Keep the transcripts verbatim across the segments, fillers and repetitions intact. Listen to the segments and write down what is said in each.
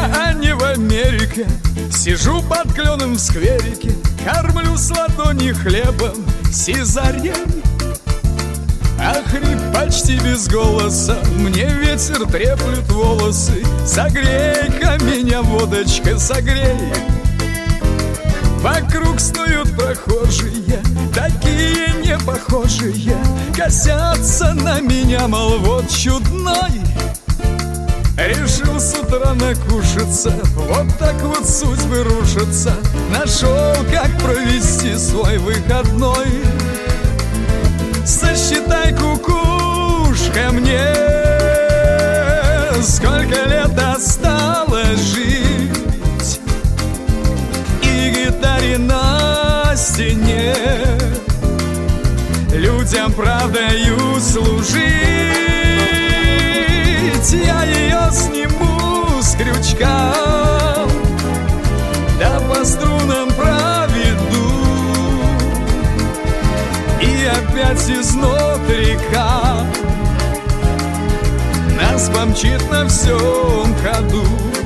а не в Америке. Сижу под кленом в скверике, кормлю с ладони хлебом сизарем. А хрип почти без голоса, мне ветер треплет волосы. Согрей-ка меня, водочка, согрей. Вокруг снуют прохожие, такие непохожие, косятся на меня, мол, вот чудной. Решил с утра накушаться, вот так вот судьбы рушатся. Нашел, как провести свой выходной. Сосчитай, кукушка, мне сколько лет осталось жить, и гитаре на стене людям правдою служить. Я ее сниму с крючка, да по струнам проведу, и опять изнутрика нас помчит на всем ходу.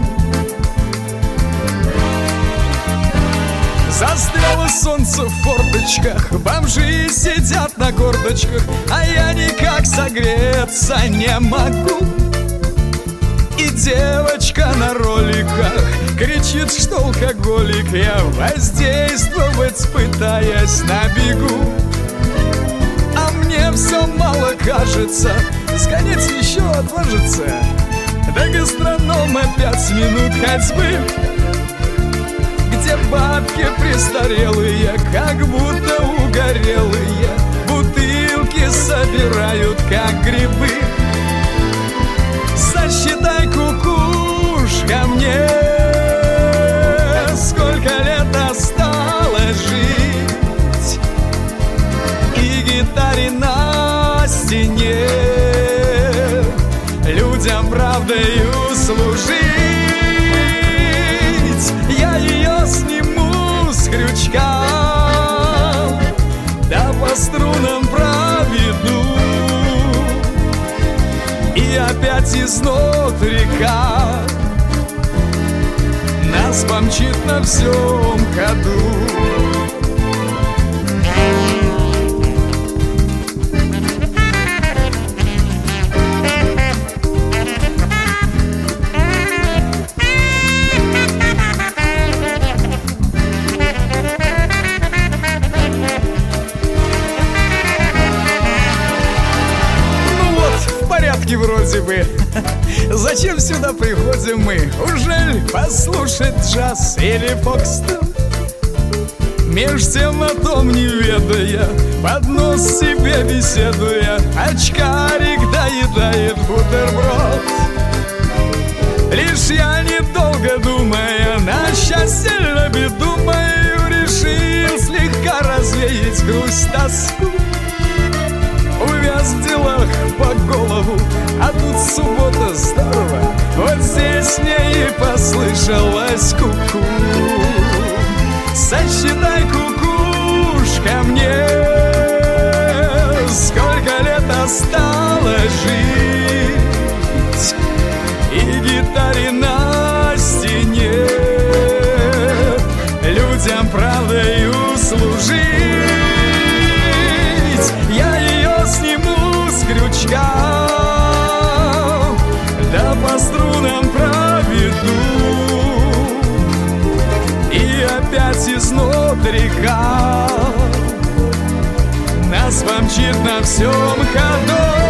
Застряло солнце в форточках, бомжи сидят на корточках, а я никак согреться не могу. И девочка на роликах кричит, что алкоголик. Я воздействовать пытаясь на бегу, а мне все мало кажется, сгонять еще отважиться. До гастронома пять минут ходьбы, где бабки престарелые, как будто угорелые, бутылки собирают, как грибы. Сосчитай, кукушка, мне сколько лет осталось жить, и гитаре на стене людям правдою служить. Я ее сниму с крючка, да по струнам проведу, и опять изнутрика нас помчит на всем ходу. Вроде бы. Зачем сюда приходим мы? Ужель послушать джаз или фокстон? Меж тем о том не ведая, под нос себе беседуя, очкарик доедает бутерброд. Лишь я, недолго думая, на счастье или беду мою, решил слегка развеять грусть, тоску. Увяз в делах по голову, а тут суббота, здорово. Вот здесь мне и послышалось ку-ку. Сосчитай, кукушка, мне сколько лет осталось жить, и гитаре на стене людям правдою служить. Я ее сниму с крючка, да по струнам проведу, и опять изнутрика нас помчит на всем ходу.